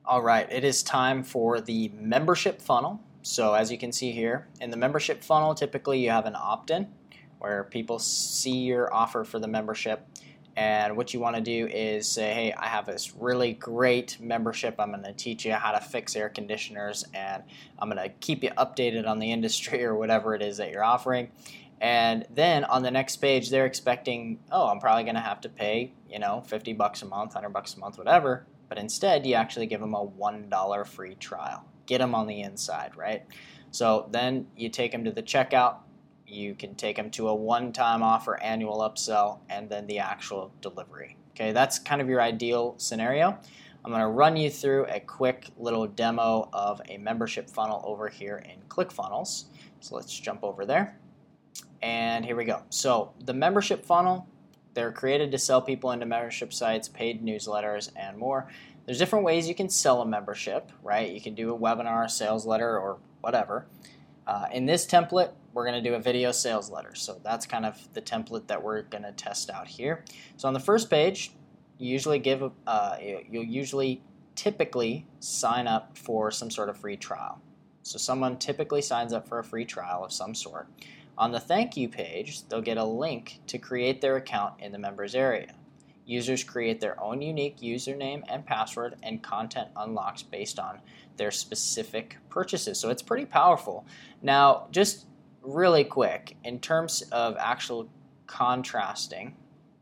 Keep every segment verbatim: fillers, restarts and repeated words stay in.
All right, it is time for the membership funnel. So as you can see here, in the membership funnel, typically you have an opt-in where people see your offer for the membership. And what you want to do is say, hey, I have this really great membership. I'm going to teach you how to fix air conditioners, and I'm going to keep you updated on the industry or whatever it is that you're offering. And then on the next page, they're expecting, oh, I'm probably going to have to pay, you know, fifty bucks a month, one hundred bucks a month, whatever. But instead, you actually give them a one dollar free trial. Get them on the inside, right? So then you take them to the checkout. You can take them to a one-time offer, annual upsell, and then the actual delivery. Okay, that's kind of your ideal scenario. I'm going to run you through a quick little demo of a membership funnel over here in ClickFunnels. So let's jump over there. And here we go. So the membership funnel, they're created to sell people into membership sites, paid newsletters, and more. There's different ways you can sell a membership, right? You can do a webinar, a sales letter, or whatever. Uh, in this template, we're going to do a video sales letter. So that's kind of the template that we're going to test out here. So on the first page, you usually give, uh, you'll usually typically sign up for some sort of free trial. So someone typically signs up for a free trial of some sort. On the thank you page, they'll get a link to create their account in the members area. Users create their own unique username and password, and content unlocks based on their specific purchases. So it's pretty powerful. Now, just really quick, in terms of actual contrasting,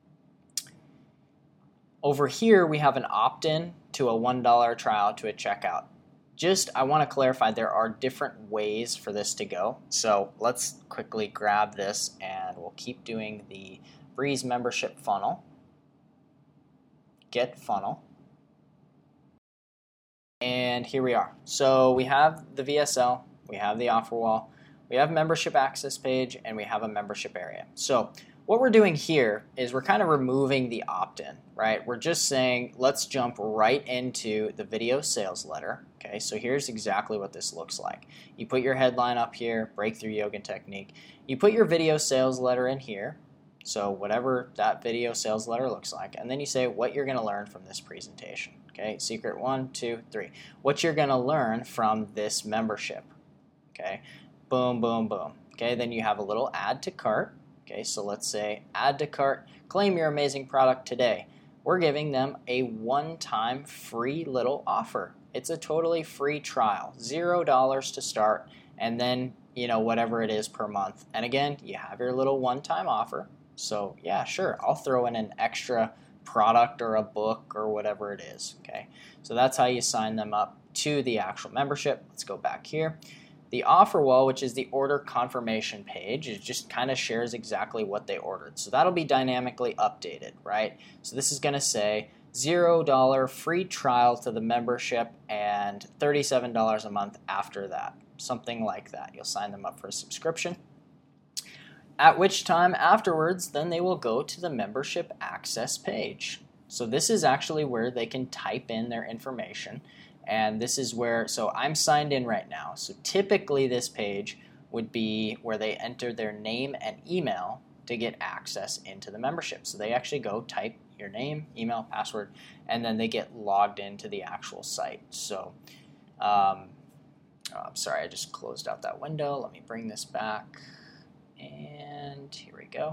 over here we have an opt-in to a one dollar trial to a checkout. Just, I want to clarify, there are different ways for this to go. So let's quickly grab this and we'll keep doing the Breeze membership funnel. Get funnel. And here we are. So we have the V S L, we have the offer wall, we have membership access page, and we have a membership area. So what we're doing here is we're kind of removing the opt-in, right? We're just saying, let's jump right into the video sales letter. Okay, so here's exactly what this looks like. You put your headline up here, breakthrough yoga technique. You put your video sales letter in here, so whatever that video sales letter looks like, and then you say what you're going to learn from this presentation. Okay, secret one, two, three. What you're going to learn from this membership. Okay, boom, boom, boom. Okay, then you have a little add to cart. Okay, so let's say add to cart, claim your amazing product today. We're giving them a one-time free little offer. It's a totally free trial, zero dollars to start, and then, you know, whatever it is per month. And again, you have your little one-time offer. So yeah, sure, I'll throw in an extra product or a book or whatever it is. Okay, so that's how you sign them up to the actual membership. Let's go back here. The offer wall, which is the order confirmation page, it just kind of shares exactly what they ordered. So that'll be dynamically updated, right? So this is going to say zero dollar free trial to the membership and thirty-seven dollars a month after that. Something like that. You'll sign them up for a subscription. At which time afterwards, then they will go to the membership access page. So this is actually where they can type in their information. And this is where, so I'm signed in right now. So typically this page would be where they enter their name and email to get access into the membership. So they actually go type your name, email, password, and then they get logged into the actual site. So, um, oh, I'm sorry, I just closed out that window. Let me bring this back. And here we go.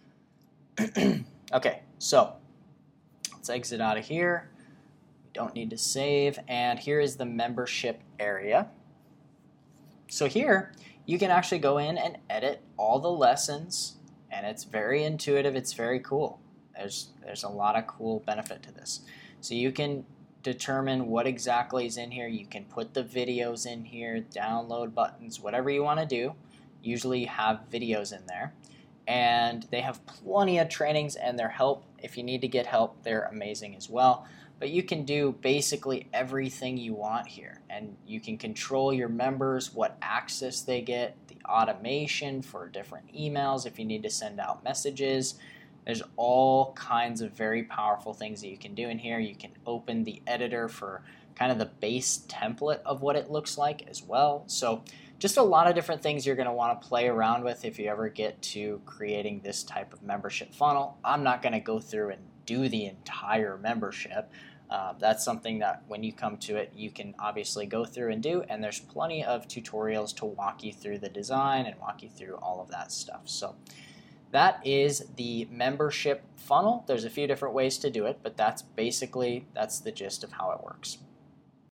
Okay, so let's exit out of here. We don't need to save. And here is the membership area. So here, you can actually go in and edit all the lessons, and it's very intuitive. It's very cool. There's, there's a lot of cool benefit to this. So you can determine what exactly is in here. You can put the videos in here, download buttons, whatever you want to do. Usually have videos in there, and they have plenty of trainings and their help. If you need to get help, they're amazing as well. But you can do basically everything you want here, and you can control your members, what access they get, the automation for different emails if you need to send out messages. There's all kinds of very powerful things that you can do in here. You can open the editor for kind of the base template of what it looks like as well. So just a lot of different things you're going to want to play around with if you ever get to creating this type of membership funnel. I'm not going to go through and do the entire membership. Uh, that's something that when you come to it, you can obviously go through and do, and there's plenty of tutorials to walk you through the design and walk you through all of that stuff. So that is the membership funnel. There's a few different ways to do it, but that's basically, that's the gist of how it works.